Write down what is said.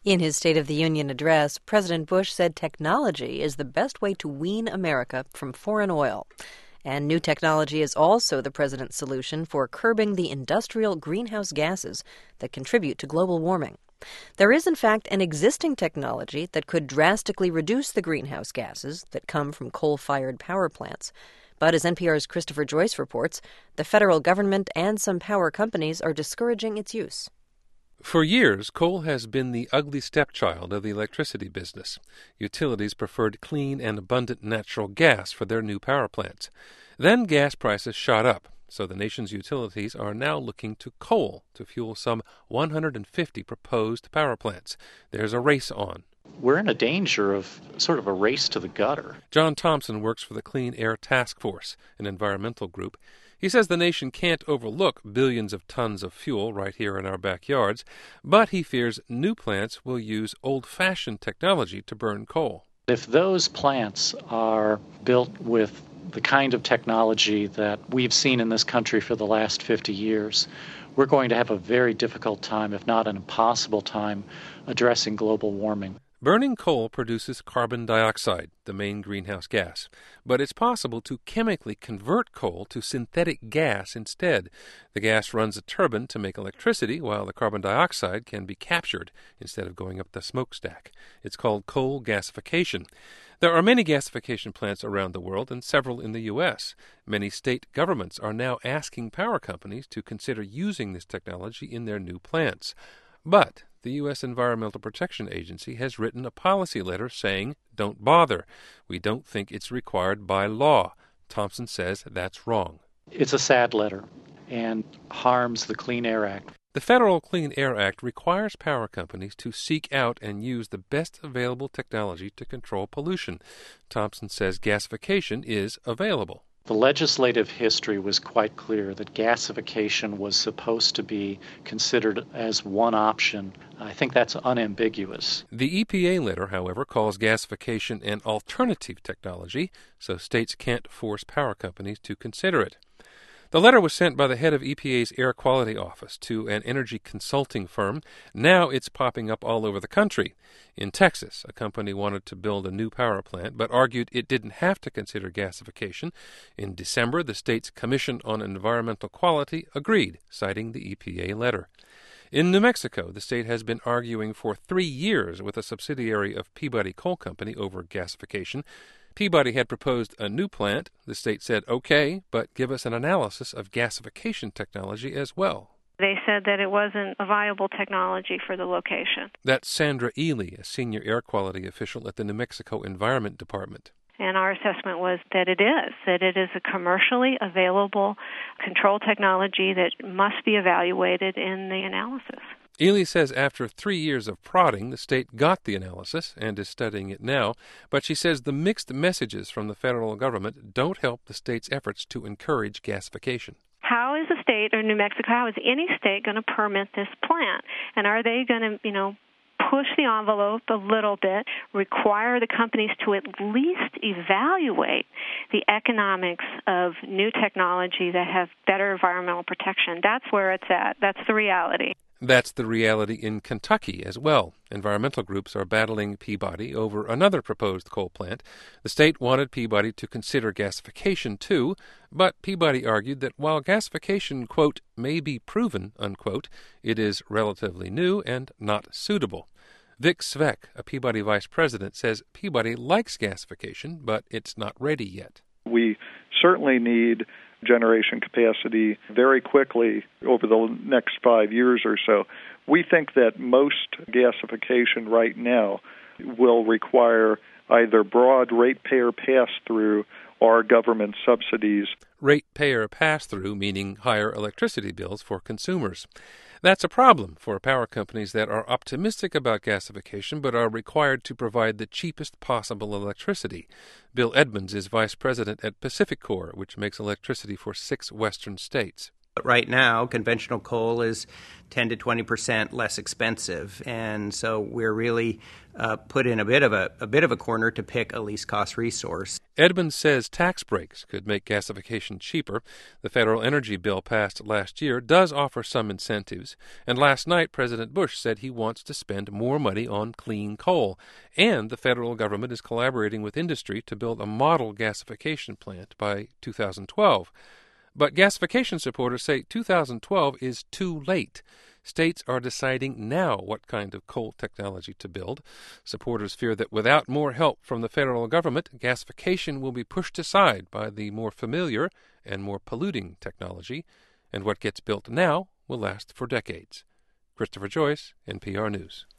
In his State of the Union address, President Bush said technology is the best way to wean America from foreign oil. And new technology is also the president's solution for curbing the industrial greenhouse gases that contribute to global warming. There is, in fact, an existing technology that could drastically reduce the greenhouse gases that come from coal-fired power plants. But as NPR's Christopher Joyce reports, the federal government and some power companies are discouraging its use. For years, coal has been the ugly stepchild of the electricity business. Utilities preferred clean and abundant natural gas for their new power plants. Then gas prices shot up, so the nation's utilities are now looking to coal to fuel some 150 proposed power plants. There's a race on. We're in a danger of sort of a race to the gutter. John Thompson works for the Clean Air Task Force, an environmental group. He says the nation can't overlook billions of tons of fuel right here in our backyards, but he fears new plants will use old-fashioned technology to burn coal. If those plants are built with the kind of technology that we've seen in this country for the last 50 years, we're going to have a very difficult time, if not an impossible time, addressing global warming. Burning coal produces carbon dioxide, the main greenhouse gas, but it's possible to chemically convert coal to synthetic gas instead. The gas runs a turbine to make electricity, while the carbon dioxide can be captured instead of going up the smokestack. It's called coal gasification. There are many gasification plants around the world and several in the U.S. Many state governments are now asking power companies to consider using this technology in their new plants. But the U.S. Environmental Protection Agency has written a policy letter saying, don't bother. We don't think it's required by law. Thompson says that's wrong. It's a sad letter and harms the Clean Air Act. The Federal Clean Air Act requires power companies to seek out and use the best available technology to control pollution. Thompson says gasification is available. The legislative history was quite clear that gasification was supposed to be considered as one option. I think that's unambiguous. The EPA letter, however, calls gasification an alternative technology, so states can't force power companies to consider it. The letter was sent by the head of EPA's Air Quality Office to an energy consulting firm. Now it's popping up all over the country. In Texas, a company wanted to build a new power plant, but argued it didn't have to consider gasification. In December, the state's Commission on Environmental Quality agreed, citing the EPA letter. In New Mexico, the state has been arguing for 3 years with a subsidiary of Peabody Coal Company over gasification. Peabody had proposed a new plant. The state said, okay, but give us an analysis of gasification technology as well. They said that it wasn't a viable technology for the location. That's Sandra Ely, a senior air quality official at the New Mexico Environment Department. And our assessment was that it is a commercially available control technology that must be evaluated in the analysis. Ely says after 3 years of prodding, the state got the analysis and is studying it now, but she says the mixed messages from the federal government don't help the state's efforts to encourage gasification. How is the state, or New Mexico, how is any state going to permit this plant? And are they going to, push the envelope a little bit, require the companies to at least evaluate the economics of new technology that have better environmental protection? That's where it's at. That's the reality. That's the reality in Kentucky as well. Environmental groups are battling Peabody over another proposed coal plant. The state wanted Peabody to consider gasification too, but Peabody argued that while gasification, quote, may be proven, unquote, it is relatively new and not suitable. Vic Svec, a Peabody vice president, says Peabody likes gasification, but it's not ready yet. We certainly need generation capacity very quickly over the next 5 years or so. We think that most gasification right now will require either broad ratepayer pass-through or government subsidies. Ratepayer pass-through meaning higher electricity bills for consumers. That's a problem for power companies that are optimistic about gasification but are required to provide the cheapest possible electricity. Bill Edmonds is vice president at PacifiCorp, which makes electricity for 6 western states. But right now, conventional coal is 10 to 20% less expensive, and so we're really put in a bit of a corner to pick a least cost resource. Edmonds says tax breaks could make gasification cheaper. The federal energy bill passed last year does offer some incentives, and last night President Bush said he wants to spend more money on clean coal, and the federal government is collaborating with industry to build a model gasification plant by 2012. But gasification supporters say 2012 is too late. States are deciding now what kind of coal technology to build. Supporters fear that without more help from the federal government, gasification will be pushed aside by the more familiar and more polluting technology, and what gets built now will last for decades. Christopher Joyce, NPR News.